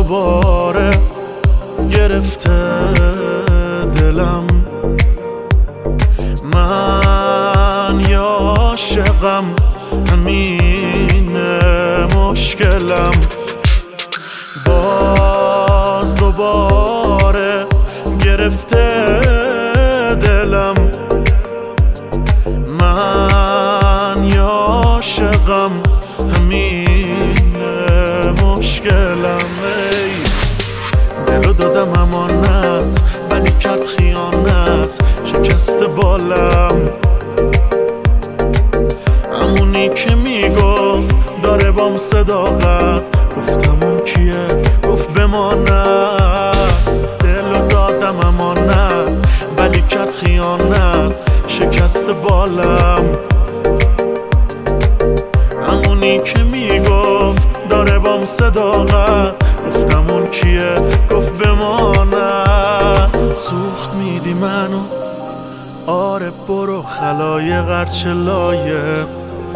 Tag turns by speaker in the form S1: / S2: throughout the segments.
S1: دوباره گرفته دلم، من یا عاشقم همینه مشکلم. باز دوباره گرفته دلم، من یا عاشقم همینه مشکلم. دلو دادم امانت ولی کرد خیانت، شکست بالم. همونی که میگفت داره بام صداقت، گفتم اون کیه؟ گفت بماند. دلو دادم امانت ولی کرد خیانت، شکست بالم. همونی که میگفت داره بام صداقت، گفتم اون کیه؟ گفت بماند. سوخت میدی منو، آره برو خلایق هرچه لایق.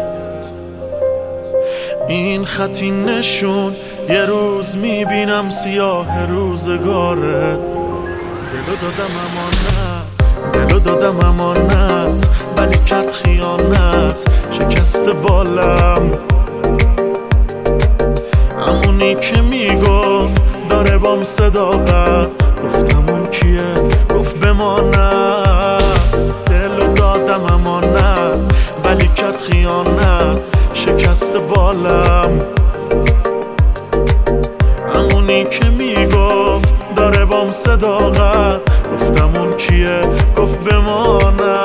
S1: این خطی نشون یه روز میبینم سیاه روزگاره. دلو دادم امانت، دلو دادم امانت ولی کرد خیانت، شکست بالم. همونی که میگفت داره بام صداقت، گفتم اون کیه؟ گفت بماند. دلو دادم امانت ولی کرد خیانت، شکست بالم. همونی که میگفت داره بام صداقت، گفتم اون کیه؟ گفت بماند.